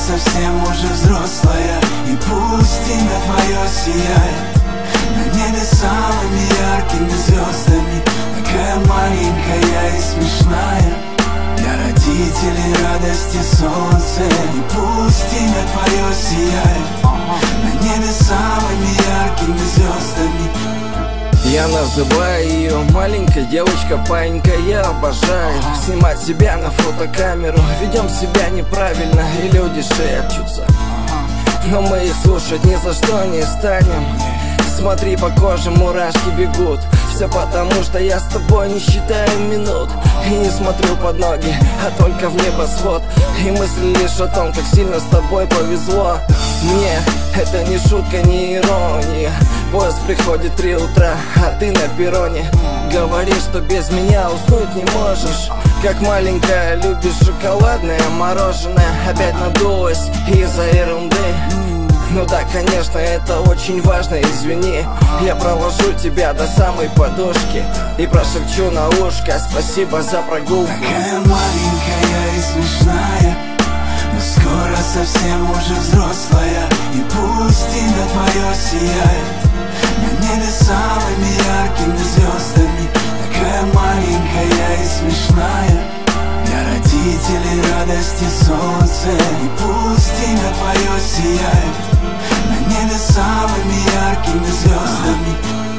совсем уже взрослая, и пусть имя твое сияет на небе самыми яркими звездами. Такая маленькая и смешная, для родителей радости солнце. И пусть имя твое сияет на небе самыми яркими звездами. Я называю ее маленькая девочка, паинька. Я обожаю снимать себя на фотокамеру. Ведем себя неправильно, и люди шепчутся, но мы их слушать ни за что не станем. Смотри, по коже мурашки бегут. Все потому, что я с тобой не считаю минут. И не смотрю под ноги, а только в небосвод. И мысли лишь о том, как сильно с тобой повезло. Мне это не шутка, не ирония. Поезд приходит 3 утра, а ты на перроне. Говоришь, что без меня уснуть не можешь. Как маленькая, любишь шоколадное мороженое. Опять надулась из-за ерунды. Ну да, конечно, это очень важно, извини. Я провожу тебя до самой подушки и прошепчу на ушко: спасибо за прогулку. Такая маленькая и смешная, но скоро совсем уже взрослая. И пусть имя твое сияет на небе самыми яркими звездами. Такая маленькая и смешная, для родителей радости солнце. И пусть имя твое сияет на небе самыми яркими звездами.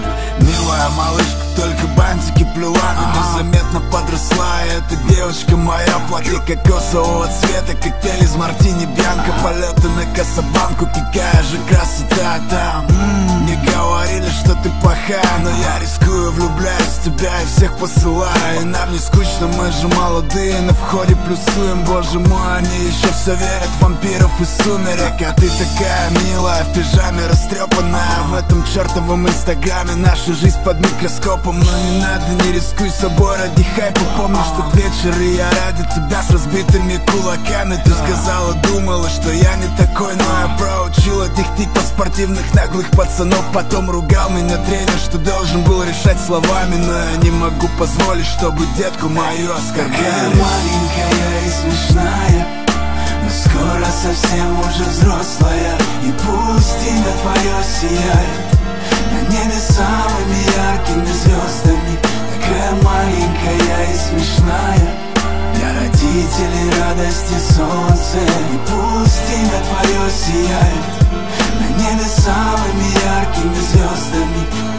Милая малышка только бантики плела, но незаметно подросла. И эта девочка моя в платье кокосового цвета, коктейль из мартини бьянка, полеты на Касабланку. Какая же красота там. Мне говорили, что ты плохая, но я рискую, влюбляюсь в тебя и всех посылаю. И нам не скучно, мы же молодые, на входе плюсуем. Боже мой, они еще все верят в вампиров и сумерек. А ты такая милая, в пижаме растрепанная, в этом чертовом инстаграме. Наша жизнь под микроскопом, но не надо, не рискуй собой ради хайпа. Помнишь тот вечер, и я ради тебя с разбитыми кулаками. Ты сказала, думала, что я не такой, но я проучил этих типа спортивных наглых пацанов. Потом ругал меня тренер, что должен был решать словами, но я не могу позволить, чтобы детку мою оскорбляли. Такая маленькая и смешная, но скоро совсем уже взрослая. И пусть имя твое сияет на небе самыми яркими звездами. Такая маленькая и смешная, для родителей радости солнце. И пусть имя твое сияет на небе самыми яркими звездами.